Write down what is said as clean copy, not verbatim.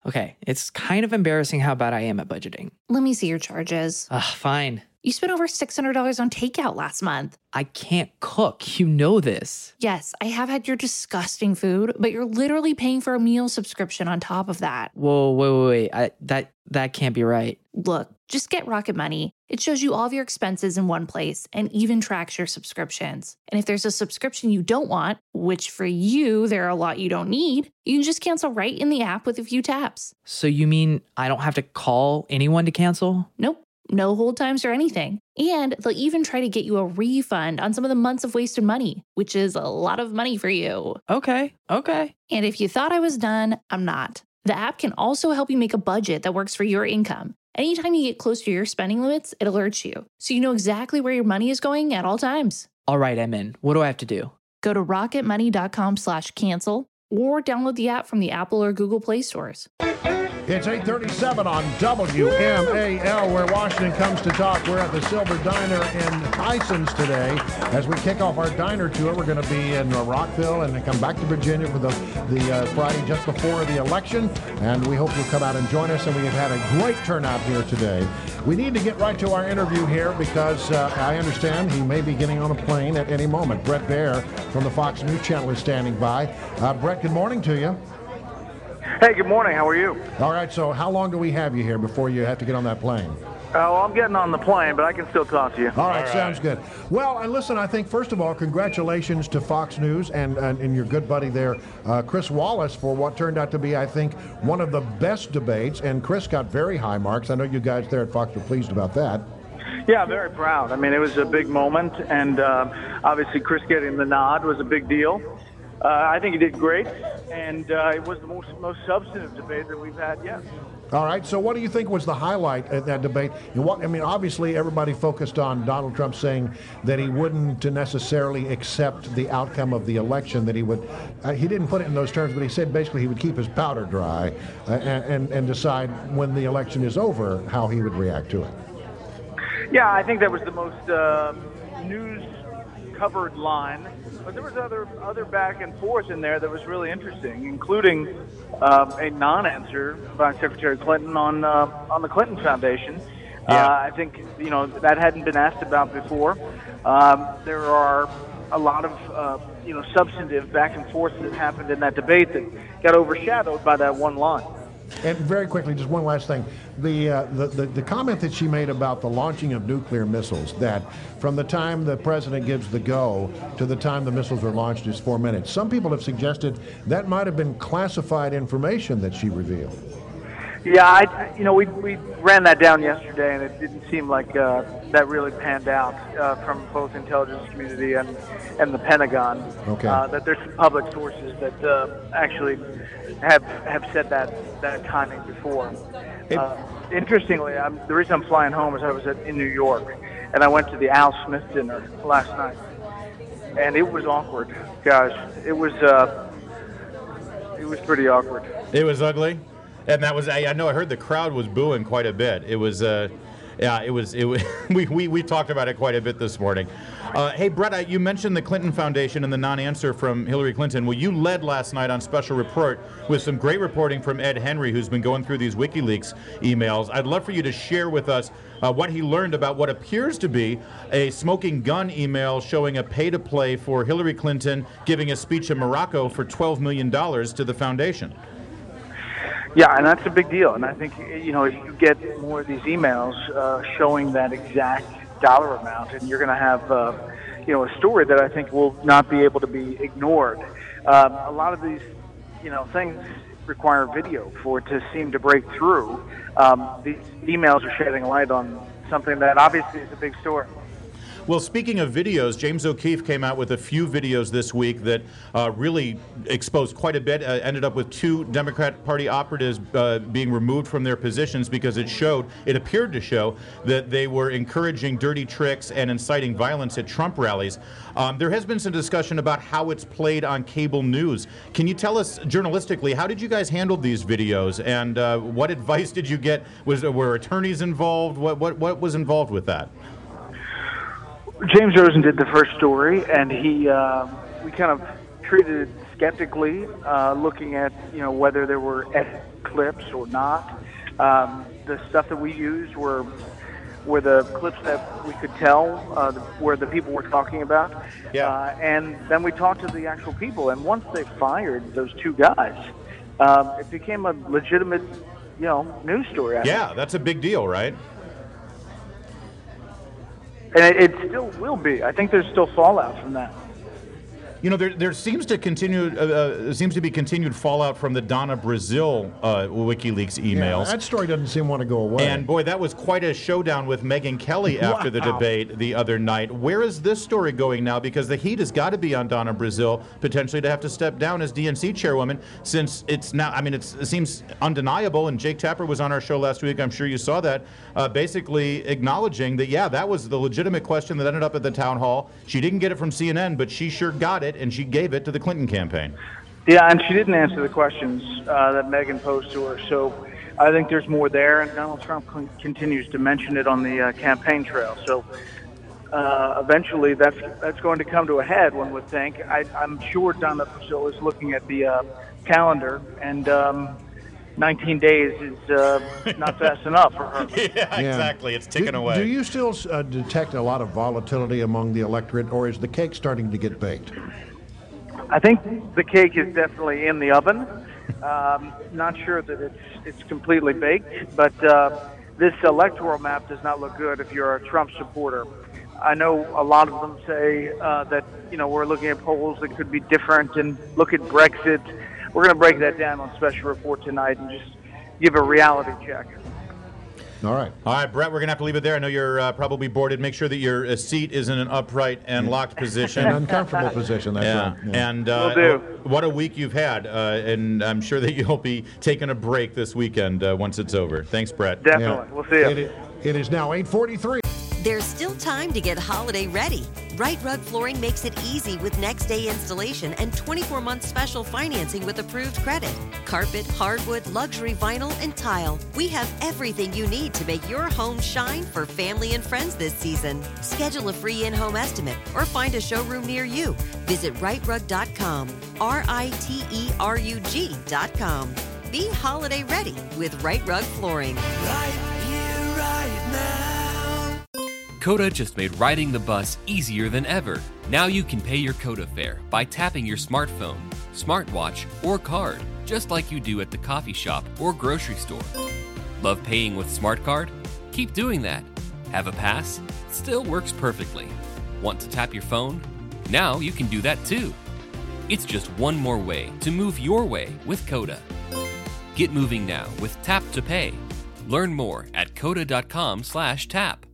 Okay, it's kind of embarrassing how bad I am at budgeting. Let me see your charges. Fine. You spent over $600 on takeout last month. I can't cook. You know this. Yes, I have had your disgusting food, but you're literally paying for a meal subscription on top of that. Whoa, wait. That can't be right. Look, just get Rocket Money. It shows you all of your expenses in one place and even tracks your subscriptions. And if there's a subscription you don't want, which for you, there are a lot you don't need, you can just cancel right in the app with a few taps. So you mean I don't have to call anyone to cancel? Nope. No hold times or anything. And they'll even try to get you a refund on some of the months of wasted money, which is a lot of money for you. Okay. And if you thought I was done, I'm not. The app can also help you make a budget that works for your income. Anytime you get close to your spending limits, it alerts you, so you know exactly where your money is going at all times. All right, I'm in. What do I have to do? Go to rocketmoney.com/cancel or download the app from the Apple or Google Play stores. It's 8:37 on WMAL, where Washington comes to talk. We're at the Silver Diner in Tysons today. As we kick off our diner tour, we're going to be in Rockville and then come back to Virginia for the Friday just before the election. And we hope you'll come out and join us. And we have had a great turnout here today. We need to get right to our interview here because I understand he may be getting on a plane at any moment. Bret Baier from the Fox News Channel is standing by. Bret, good morning to you. Hey, good morning. How are you? All right, so how long do we have you here before you have to get on that plane? Oh, I'm getting on the plane, but I can still talk to you. All right, sounds good. Well, and listen, I think, first of all, congratulations to Fox News and your good buddy there, Chris Wallace, for what turned out to be, I think, one of the best debates. And Chris got very high marks. I know you guys there at Fox were pleased about that. Yeah, very proud. I mean, it was a big moment, and obviously Chris getting the nod was a big deal. I think he did great, and it was the most substantive debate that we've had yet. All right, so what do you think was the highlight at that debate? And obviously everybody focused on Donald Trump saying that he wouldn't necessarily accept the outcome of the election, that he would, he didn't put it in those terms, but he said basically he would keep his powder dry and decide when the election is over how he would react to it. Yeah, I think that was the most news-covered line. But there was other back and forth in there that was really interesting, including a non-answer by Secretary Clinton on the Clinton Foundation. Yeah. I think that hadn't been asked about before. There are a lot of substantive back and forth that happened in that debate that got overshadowed by that one line. And very quickly, just one last thing. The comment that she made about the launching of nuclear missiles, that from the time the president gives the go to the time the missiles are launched is 4 minutes. Some people have suggested that might have been classified information that she revealed. Yeah, we ran that down yesterday, and it didn't seem like that really panned out from both intelligence community and the Pentagon. Okay. That there's some public sources that actually have said that timing before. Interestingly, the reason I'm flying home is I was in New York, and I went to the Al Smith dinner last night, and it was awkward, guys. It was pretty awkward. It was ugly. And that was, I know I heard the crowd was booing quite a bit. It was, we talked about it quite a bit this morning. Hey, Bret, you mentioned the Clinton Foundation and the non-answer from Hillary Clinton. Well, you led last night on Special Report with some great reporting from Ed Henry, who's been going through these WikiLeaks emails. I'd love for you to share with us what he learned about what appears to be a smoking gun email showing a pay-to-play for Hillary Clinton giving a speech in Morocco for $12 million to the foundation. Yeah, and that's a big deal. And I think, if you get more of these emails showing that exact dollar amount, and you're going to have, a story that I think will not be able to be ignored. A lot of these, things require video for it to seem to break through. These emails are shedding light on something that obviously is a big story. Well, speaking of videos, James O'Keefe came out with a few videos this week that really exposed quite a bit, ended up with 2 Democrat Party operatives being removed from their positions because it appeared to show that they were encouraging dirty tricks and inciting violence at Trump rallies. There has been some discussion about how it's played on cable news. Can you tell us journalistically, how did you guys handle these videos, and what advice did you get? Were attorneys involved? What was involved with that? James Rosen did the first story, and we kind of treated it skeptically, looking at whether there were clips or not. The stuff that we used were the clips that we could tell where the people were talking about. Yeah. And then we talked to the actual people. And once they fired those two guys, it became a legitimate, news story. Yeah, that's a big deal, right? And it still will be. I think there's still fallout from that. There seems to be continued fallout from the Donna Brazile WikiLeaks emails. Yeah, that story doesn't seem to want to go away. And boy, that was quite a showdown with Megyn Kelly after the debate the other night. Where is this story going now? Because the heat has got to be on Donna Brazile potentially to have to step down as DNC chairwoman, since it's now. I mean, it seems undeniable. And Jake Tapper was on our show last week. I'm sure you saw that, basically acknowledging that that was the legitimate question that ended up at the town hall. She didn't get it from CNN, but she sure got it. And she gave it to the Clinton campaign. Yeah, and she didn't answer the questions that Megyn posed to her. So I think there's more there, and Donald Trump continues to mention it on the campaign trail. So eventually that's going to come to a head, one would think. I'm sure Donna Brazile is looking at the calendar, and 19 days is not fast enough for her. Yeah, exactly. It's ticking away. Do you still detect a lot of volatility among the electorate, or is the cake starting to get baked? I think the cake is definitely in the oven. Not sure that it's completely baked, but this electoral map does not look good if you're a Trump supporter. I know a lot of them say that we're looking at polls that could be different, and look at Brexit. We're going to break that down on Special Report tonight and just give a reality check. All right, Brett, we're going to have to leave it there. I know you're probably boarded. Make sure that your seat is in an upright and locked position. An uncomfortable position, that's right. Yeah. And Will do. What a week you've had, and I'm sure that you'll be taking a break this weekend once it's over. Thanks, Brett. Definitely. Yeah. We'll see you. It is now 8:43. There's still time to get holiday ready. Right Rug Flooring makes it easy with next day installation and 24-month special financing with approved credit. Carpet, hardwood, luxury vinyl, and tile. We have everything you need to make your home shine for family and friends this season. Schedule a free in-home estimate or find a showroom near you. Visit rightrug.com, RITERUG.com. Be holiday ready with Right Rug Flooring. Right here, right now. Coda just made riding the bus easier than ever. Now you can pay your Coda fare by tapping your smartphone, smartwatch, or card, just like you do at the coffee shop or grocery store. Love paying with Smart Card? Keep doing that. Have a pass? Still works perfectly. Want to tap your phone? Now you can do that too. It's just one more way to move your way with Coda. Get moving now with Tap to Pay. Learn more at coda.com/tap.